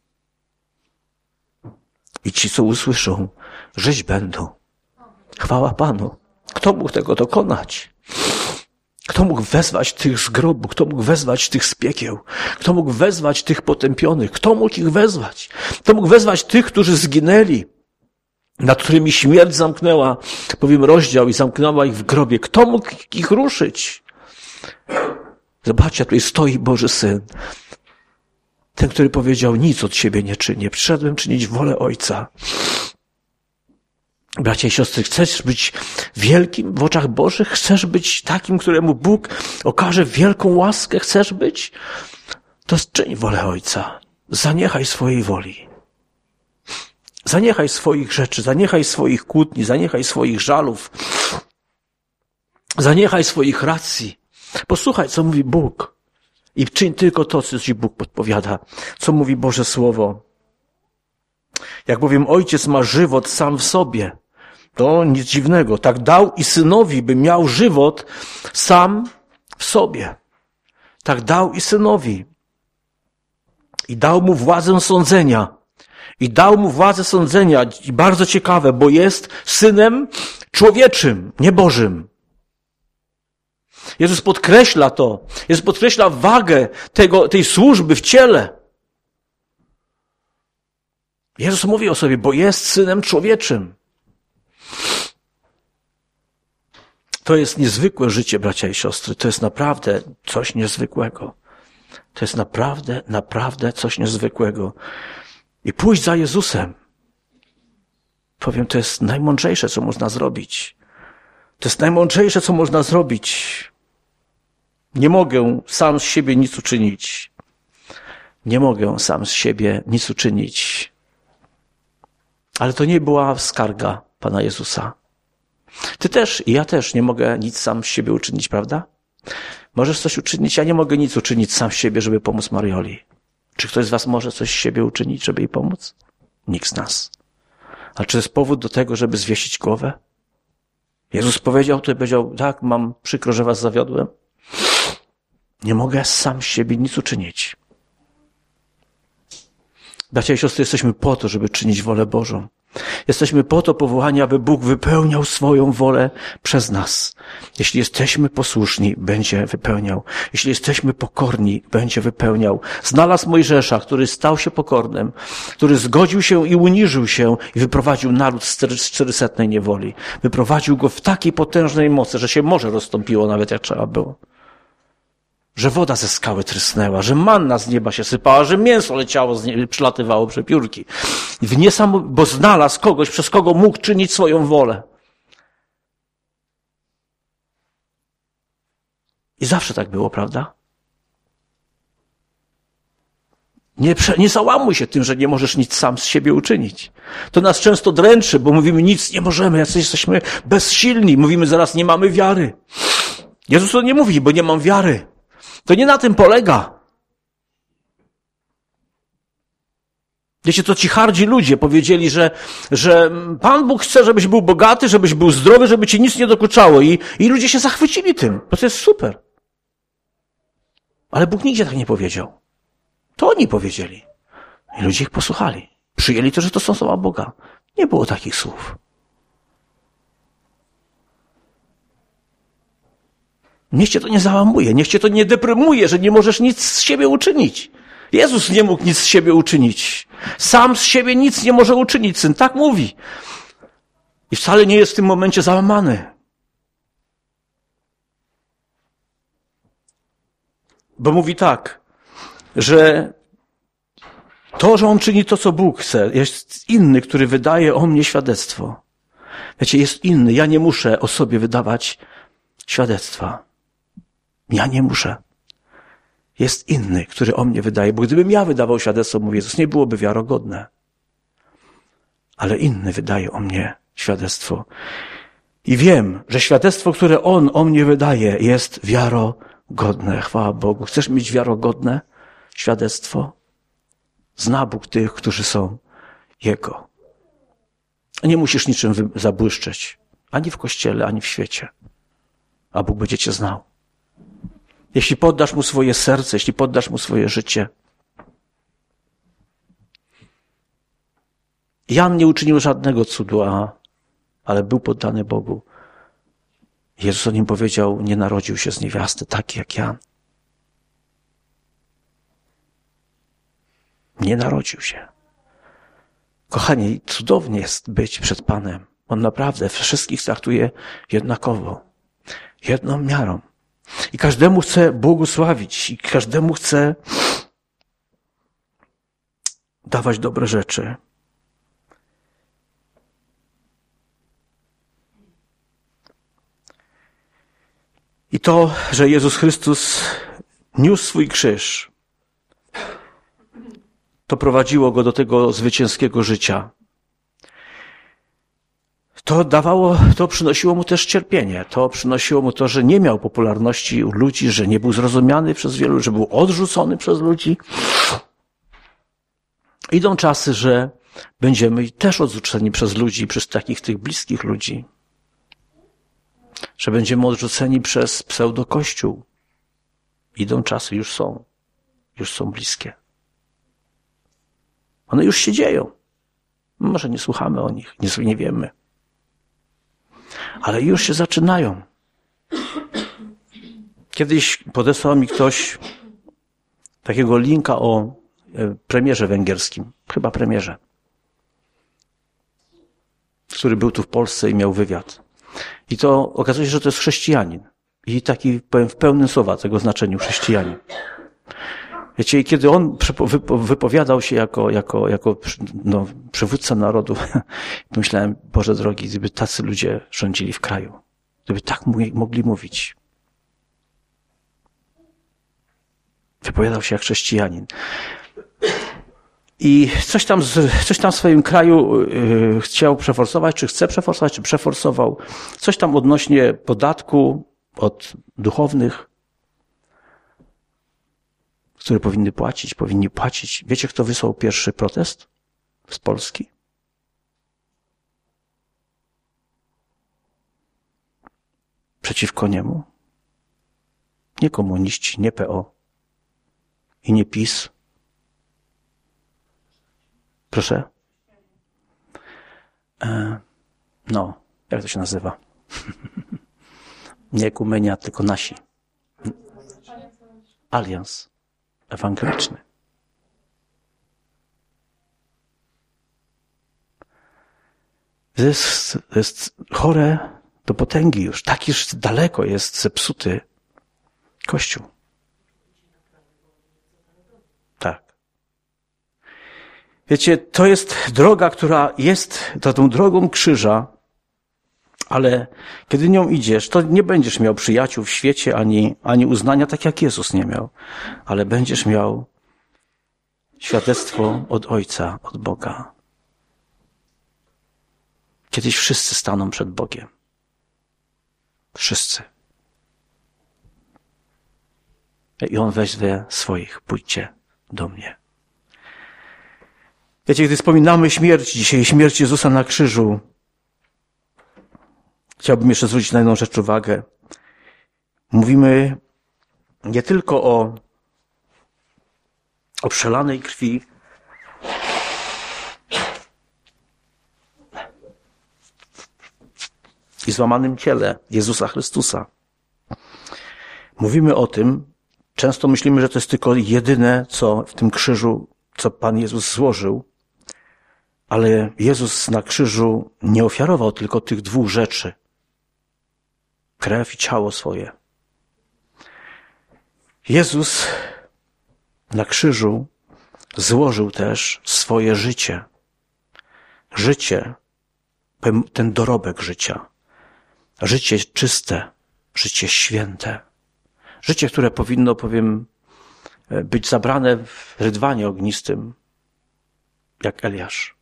I ci, co usłyszą, żyć będą. Chwała Panu. Kto mógł tego dokonać? Kto mógł wezwać tych z grobu? Kto mógł wezwać tych z piekieł? Kto mógł wezwać tych potępionych? Kto mógł ich wezwać? Kto mógł wezwać tych, którzy zginęli, nad którymi śmierć zamknęła, powiem, rozdział i zamknęła ich w grobie? Kto mógł ich ruszyć? Zobaczcie, tutaj stoi Boży Syn. Ten, który powiedział: nic od siebie nie czynię. Przyszedłem czynić wolę Ojca. Bracia i siostry, chcesz być wielkim w oczach Bożych? Chcesz być takim, któremu Bóg okaże wielką łaskę? Chcesz być? To czyń wolę Ojca. Zaniechaj swojej woli. Zaniechaj swoich rzeczy, zaniechaj swoich kłótni, zaniechaj swoich żalów. Zaniechaj swoich racji. Posłuchaj, co mówi Bóg. I czyń tylko to, co ci Bóg podpowiada. Co mówi Boże Słowo. Jak bowiem Ojciec ma żywot sam w sobie, to nic dziwnego. Tak dał i Synowi, by miał żywot sam w sobie. Tak dał i Synowi. I dał mu władzę sądzenia. I dał mu władzę sądzenia. I bardzo ciekawe, bo jest Synem człowieczym, nie Bożym. Jezus podkreśla to. Jezus podkreśla wagę tego, tej służby w ciele. Jezus mówi o sobie, bo jest Synem człowieczym. To jest niezwykłe życie, bracia i siostry. To jest naprawdę coś niezwykłego. To jest naprawdę, naprawdę coś niezwykłego. I pójść za Jezusem. Powiem, to jest najmądrzejsze, co można zrobić. To jest najmądrzejsze, co można zrobić. Nie mogę sam z siebie nic uczynić. Nie mogę sam z siebie nic uczynić. Ale to nie była skarga Pana Jezusa. Ty też i ja też nie mogę nic sam z siebie uczynić, prawda? Możesz coś uczynić, ja nie mogę nic uczynić sam z siebie, żeby pomóc Marioli. Czy ktoś z was może coś z siebie uczynić, żeby jej pomóc? Nikt z nas. A czy to jest powód do tego, żeby zwiesić głowę? Jezus powiedział, tutaj powiedział, tak, mam przykro, że was zawiodłem. Nie mogę sam z siebie nic uczynić. Bracia i siostry, jesteśmy po to, żeby czynić wolę Bożą. Jesteśmy po to powołani, aby Bóg wypełniał swoją wolę przez nas. Jeśli jesteśmy posłuszni, będzie wypełniał. Jeśli jesteśmy pokorni, będzie wypełniał. Znalazł Mojżesza, który stał się pokornym, który zgodził się i uniżył się i wyprowadził naród z czterysetnej niewoli. Wyprowadził go w takiej potężnej mocy, że się morze rozstąpiło nawet jak trzeba było. że woda ze skały trysnęła, że manna z nieba się sypała, że mięso leciało, z nieba, przylatywało przepiórki. I w niesamo... Bo znalazł kogoś, przez kogo mógł czynić swoją wolę. I zawsze tak było, prawda? Nie, nie załamuj się tym, że nie możesz nic sam z siebie uczynić. To nas często dręczy, bo mówimy, nic nie możemy, jacy jesteśmy bezsilni. Mówimy, zaraz nie mamy wiary. Jezus to nie mówi, bo nie mam wiary. To nie na tym polega. Wiecie, to ci hardzi ludzie powiedzieli, że, że Pan Bóg chce, żebyś był bogaty, żebyś był zdrowy, żeby ci nic nie dokuczało. I, i ludzie się zachwycili tym, bo to jest super. Ale Bóg nigdzie tak nie powiedział. To oni powiedzieli. I ludzie ich posłuchali. Przyjęli to, że to są słowa Boga. Nie było takich słów. Niech cię to nie załamuje, niech cię to nie deprymuje, że nie możesz nic z siebie uczynić. Jezus nie mógł nic z siebie uczynić. Sam z siebie nic nie może uczynić, Syn tak mówi. I wcale nie jest w tym momencie załamany. Bo mówi tak, że to, że On czyni to, co Bóg chce, jest inny, który wydaje o mnie świadectwo. Wiecie, jest inny. Ja nie muszę o sobie wydawać świadectwa. Ja nie muszę. Jest inny, który o mnie wydaje, bo gdybym ja wydawał świadectwo, mówi Jezus, nie byłoby wiarogodne. Ale inny wydaje o mnie świadectwo. I wiem, że świadectwo, które On o mnie wydaje, jest wiarogodne. Chwała Bogu. Chcesz mieć wiarogodne świadectwo? Zna Bóg tych, którzy są Jego. Nie musisz niczym zabłyszczeć. Ani w Kościele, ani w świecie. A Bóg będzie cię znał. Jeśli poddasz Mu swoje serce, jeśli poddasz Mu swoje życie. Jan nie uczynił żadnego cudu, a, ale był poddany Bogu. Jezus o nim powiedział, nie narodził się z niewiasty, taki jak Jan. Nie narodził się. Kochani, cudownie jest być przed Panem. On naprawdę wszystkich traktuje jednakowo. Jedną miarą. I każdemu chce błogosławić. I każdemu chce dawać dobre rzeczy. I to, że Jezus Chrystus niósł swój krzyż, to prowadziło Go do tego zwycięskiego życia. To dawało, to przynosiło Mu też cierpienie. To przynosiło Mu to, że nie miał popularności u ludzi, że nie był zrozumiany przez wielu, że był odrzucony przez ludzi. Idą czasy, że będziemy też odrzuceni przez ludzi, przez takich tych bliskich ludzi. Że będziemy odrzuceni przez pseudokościół. Idą czasy, już są. Już są bliskie. One już się dzieją. Może nie słuchamy o nich, nie, nie wiemy. Ale już się zaczynają. Kiedyś podesłał mi ktoś takiego linka o premierze węgierskim, chyba premierze, który był tu w Polsce i miał wywiad. I to okazuje się, że to jest chrześcijanin. I taki, powiem w pełnym słowa tego znaczeniu, chrześcijanin. Wiecie, i kiedy on wypowiadał się jako, jako, jako no, przywódca narodu, pomyślałem, Boże drogi, gdyby tacy ludzie rządzili w kraju, gdyby tak mogli mówić. Wypowiadał się jak chrześcijanin. I coś tam, coś tam w swoim kraju yy, chciał przeforsować, czy chce przeforsować, czy przeforsował. Coś tam odnośnie podatku od duchownych, które powinny płacić, powinni płacić. Wiecie, kto wysłał pierwszy protest z Polski? Przeciwko niemu. Nie komuniści, nie P O i nie PiS. Proszę? E, no, jak to się nazywa? Nie Ekumenia, tylko nasi. Alians ewangeliczny. To jest, to jest chore do potęgi już. Tak już daleko jest zepsuty Kościół. Wiecie, to jest droga, która jest tą drogą krzyża, ale kiedy nią idziesz, to nie będziesz miał przyjaciół w świecie, ani, ani uznania, tak jak Jezus nie miał, ale będziesz miał świadectwo od Ojca, od Boga. Kiedyś wszyscy staną przed Bogiem. Wszyscy. I On weźmie swoich, pójdźcie do mnie. Wiecie, gdy wspominamy śmierć dzisiaj, śmierć Jezusa na krzyżu, chciałbym jeszcze zwrócić na jedną rzecz uwagę. Mówimy nie tylko o, o przelanej krwi, i złamanym ciele Jezusa Chrystusa. Mówimy o tym, często myślimy, że to jest tylko jedyne, co w tym krzyżu, co Pan Jezus złożył, ale Jezus na krzyżu nie ofiarował tylko tych dwóch rzeczy. Krew i ciało swoje. Jezus na krzyżu złożył też swoje życie. Życie, ten dorobek życia. Życie czyste, życie święte. Życie, które powinno, powiem, być zabrane w rydwanie ognistym, jak Eliasz.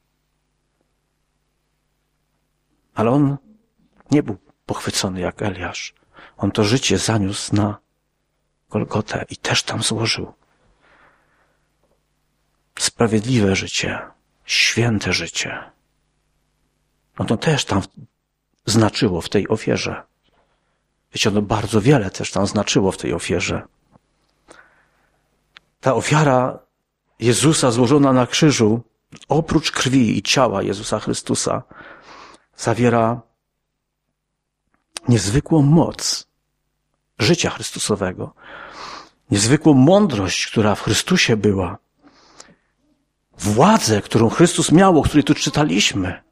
Ale on nie był pochwycony jak Eliasz. On to życie zaniósł na Golgotę i też tam złożył. Sprawiedliwe życie, święte życie. No to też tam znaczyło w tej ofierze. Wiecie, ono bardzo wiele też tam znaczyło w tej ofierze. Ta ofiara Jezusa złożona na krzyżu, oprócz krwi i ciała Jezusa Chrystusa, zawiera niezwykłą moc życia Chrystusowego, niezwykłą mądrość, która w Chrystusie była, władzę, którą Chrystus miał, o której tu czytaliśmy.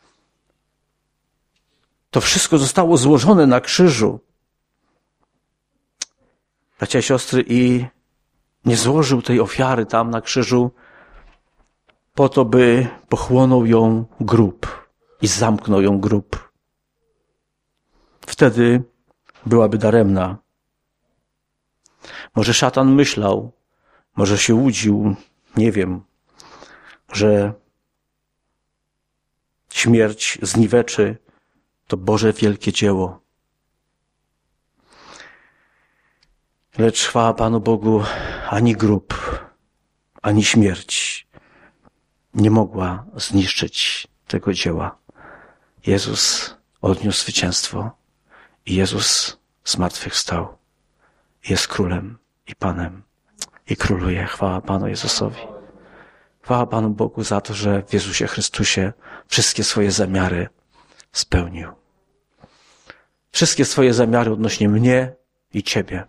To wszystko zostało złożone na krzyżu. Bracia i siostry, i nie złożył tej ofiary tam na krzyżu po to, by pochłonął ją grób i zamknął ją grób. Wtedy byłaby daremna. Może szatan myślał, może się łudził, nie wiem, że śmierć zniweczy to Boże wielkie dzieło. Lecz chwała Panu Bogu, ani grób, ani śmierć nie mogła zniszczyć tego dzieła. Jezus odniósł zwycięstwo i Jezus zmartwychwstał. Jest królem i Panem i króluje. Chwała Panu Jezusowi. Chwała Panu Bogu za to, że w Jezusie Chrystusie wszystkie swoje zamiary spełnił. Wszystkie swoje zamiary odnośnie mnie i Ciebie.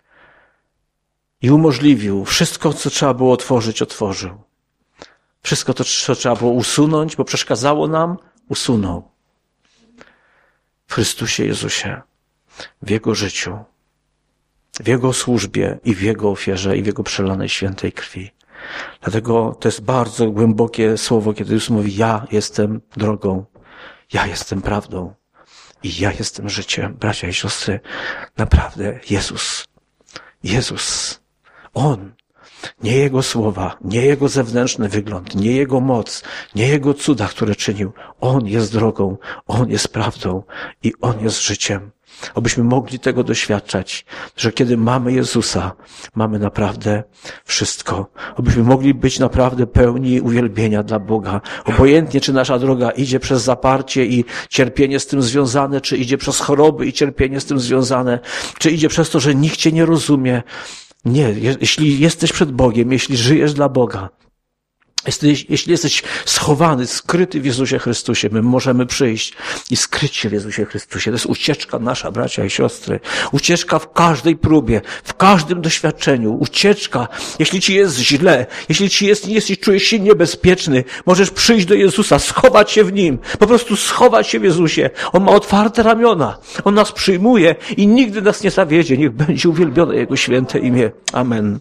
I umożliwił wszystko, co trzeba było otworzyć, otworzył. Wszystko to, co trzeba było usunąć, bo przeszkadzało nam, usunął. W Chrystusie Jezusie, w Jego życiu, w Jego służbie i w Jego ofierze i w Jego przelanej świętej krwi. Dlatego to jest bardzo głębokie słowo, kiedy Jezus mówi, ja jestem drogą, ja jestem prawdą i ja jestem życiem. Bracia i siostry, naprawdę Jezus, Jezus, On, nie Jego słowa, nie Jego zewnętrzny wygląd, nie Jego moc, nie Jego cuda, które czynił. On jest drogą, On jest prawdą i On jest życiem. Abyśmy mogli tego doświadczać, że kiedy mamy Jezusa, mamy naprawdę wszystko. Abyśmy mogli być naprawdę pełni uwielbienia dla Boga. Obojętnie, czy nasza droga idzie przez zaparcie i cierpienie z tym związane, czy idzie przez choroby i cierpienie z tym związane, czy idzie przez to, że nikt Cię nie rozumie. Nie, jeśli jesteś przed Bogiem, jeśli żyjesz dla Boga, jeśli, jeśli jesteś schowany, skryty w Jezusie Chrystusie, my możemy przyjść i skryć się w Jezusie Chrystusie. To jest ucieczka nasza, bracia i siostry. Ucieczka w każdej próbie, w każdym doświadczeniu. Ucieczka, jeśli ci jest źle, jeśli ci jest, jeśli czujesz się niebezpieczny, możesz przyjść do Jezusa, schować się w Nim, po prostu schować się w Jezusie. On ma otwarte ramiona, On nas przyjmuje i nigdy nas nie zawiedzie. Niech będzie uwielbione Jego święte imię. Amen.